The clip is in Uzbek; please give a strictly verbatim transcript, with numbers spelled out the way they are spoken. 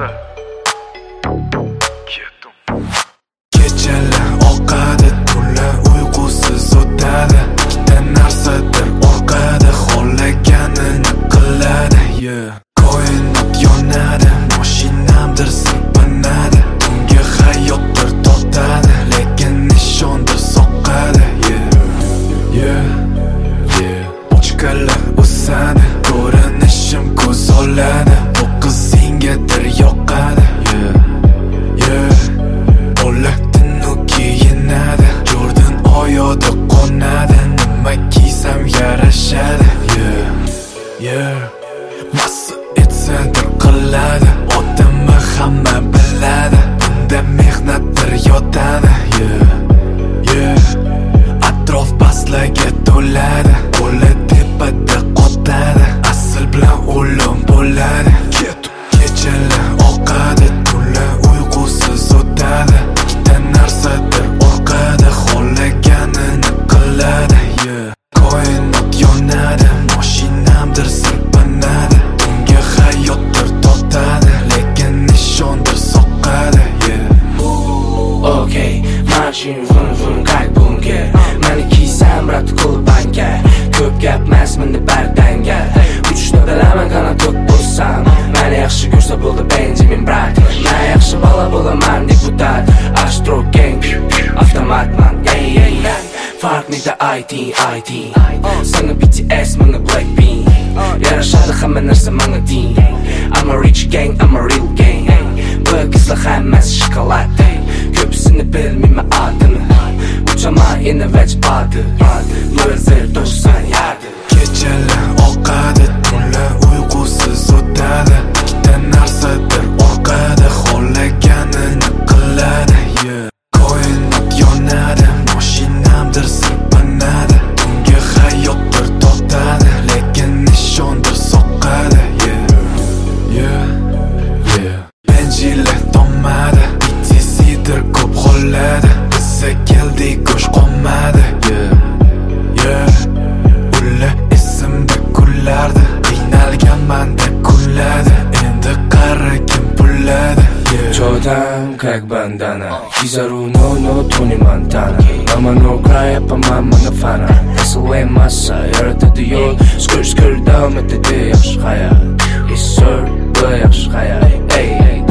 Kechalar oqadi, tunlar uyqusiz o'tadi. Ikkita narsadir orqada xohlaganini qiladi. Koinot yonadi, mashinamdir sirpanadi. Unga hayotdir tortadi, lekin nishondir soqqadi. Ochkalar o'sadi, ko'rinishim ko'z oladi. Bu qiz sengadir yoqadi. O'lakdinu kiyinadi, Jordan oyoqda qo'nadi. Nima kiysam yarashadi. Massa etsadir qiladi, odamni hamma biladi. Bunda mehnatdir yotadi. Atrof paslarga to'ladi, qo'li tepada qotadi. Asl bilan o'lim bo'ladi. Kechalar oqadi, tunlar uyqusiz o'tadi. Ikkita narsadir orqada xohlaganini qiladi. Koinot yonadi, mashinamdir sirpanadi. Unga hayotdir tortadi, lekin nishondir soqqadi. Okay, mashin vun vun qayt bunga. Mani kiysam rat qil banka. Ko'p gapmas menda bardanga. Uchishni bilaman qanot to'q bo'lsam. Mani yaxshi ko'rsa bo'ldi Benjamin brat. Men yaxshi bola bo'laman deputat. Astro gang, avtomatman. Ey ey ey. Farqnida I T I T. Sana B T S menga Blackpink. Yarashadi hamma narsa menga ding. I'm a rich gang, I'm a real gang. Bu qizlar hammasi shokolad. Ko'psini bilmayman adini. Uchaman endi vaj badi. Muzir to'qson yardi. Kechalar oqadi, tunlar uyqusiz o'tadi. Ikkita narsadir orqada xohlaganini qiladi. Koinot yonadi, mashinamdir sirpanadi. Unga hayotdir tortadi, lekin nishondir soqqadi. Benjilar tomadi, B T C'dir ko'p xolladi. Bizga keldik go'sh qolmadi. Ular esimda kullardi, qiynalganman deb kulladi. Endi qara kim pulladi. Jordan как bandana. Kizaru no no Tony Montana. Mama no cry up mama no fana. Tasaway massa yaratadi yo'l. Skr skr davom etadi yaxshi hayot. Yes sir, bu yaxshi hayot. Ey